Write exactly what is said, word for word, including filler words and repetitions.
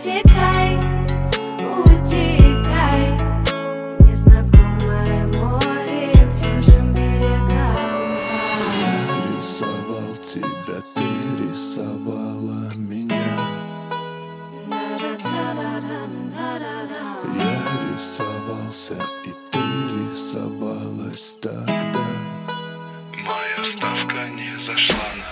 утекай, утекай, незнакомое море к чужим берегам. Я рисовал тебя, ты рисовала меня. Я рисовался, и ты рисовалась тогда. Моя ставка не зашла на